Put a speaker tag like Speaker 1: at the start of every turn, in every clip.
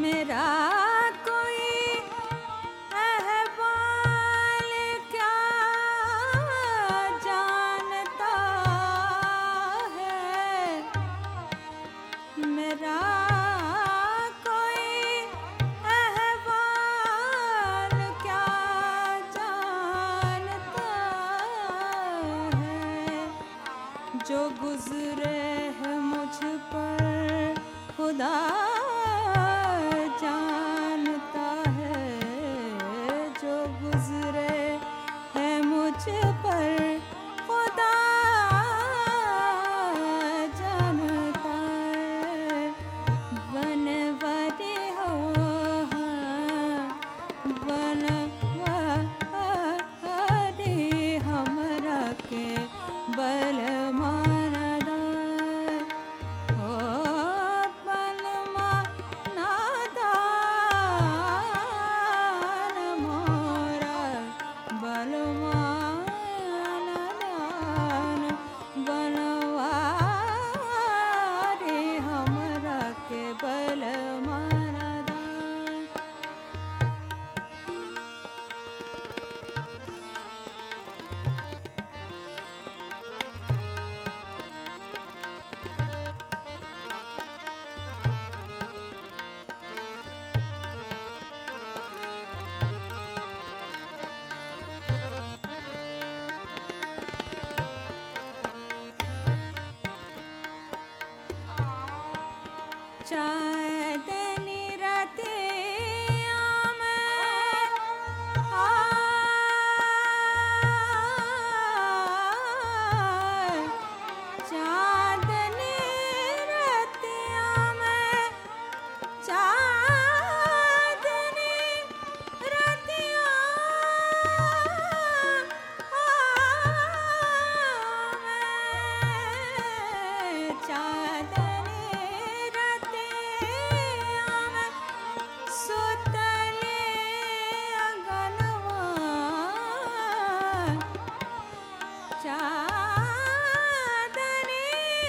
Speaker 1: मेरा कोई अहवाल क्या जानता है, मेरा कोई अहवाल क्या जानता है, जो गुजरे है मुझ पर खुदा जानता है, जो गुजरे है मुझ पर खुदा जानता है। बनवारी हो बनवारी हमरा के बल चांदनी रातियाँ में चांदनी रातियाँ में चांदनी रातियाँ में चांदनी सुतले अंगनवा चांदनी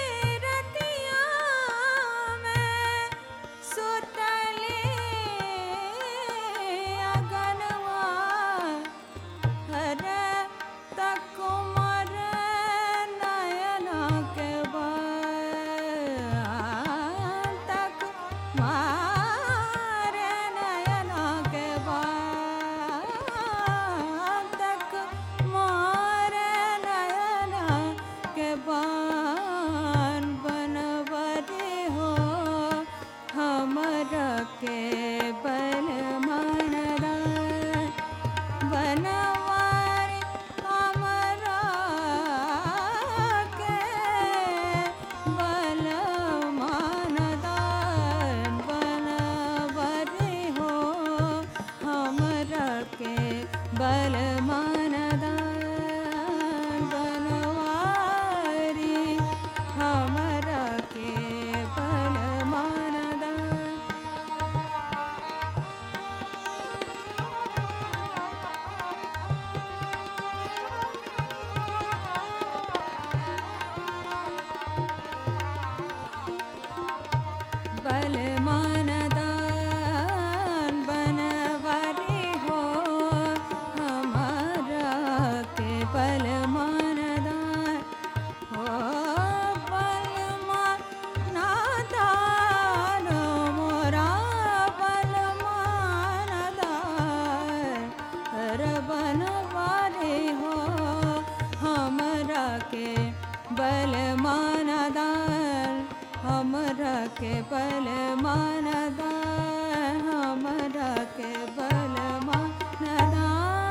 Speaker 1: रतिया में सुतले अंगनवा हर तक मर नयना के बान तक बनवारी हो हमरा के बल मनदार, बनवारी हमरा के बल मनदार, बनवारी हो हमरा के बल मनदार, बनवारी हमरा के बल मनदार। बल मनदान बनवारी हो हमारा के बल मनदान हो, बल मनदान मोरा बल मनदान, हर बनवारी हो हमरा के बल मनदान, हमरा के बल मनदान, हमरा के बल मनदान।